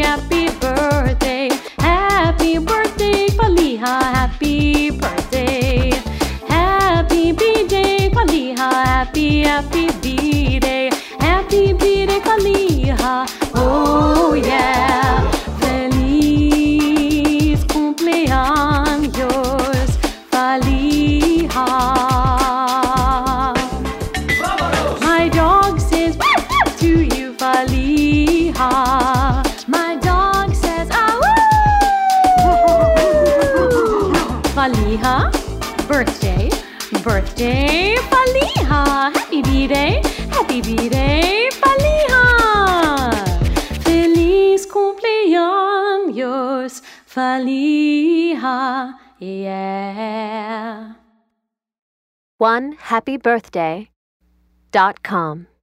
happy birthday. Happy birthday, Feliha. Happy birthday. Happy B-Day, Feliha. Happy B-Day. Happy B-Day, Feliha. Oh yeah. Feliz cumpleaños, Feliha. My dog says to you, Feliha. My dog says, Feliha, birthday, birthday, Feliha. Happy B-Day, Feliha. Feliz cumpleaños, Feliha, yeah. OneHappyBirthday.com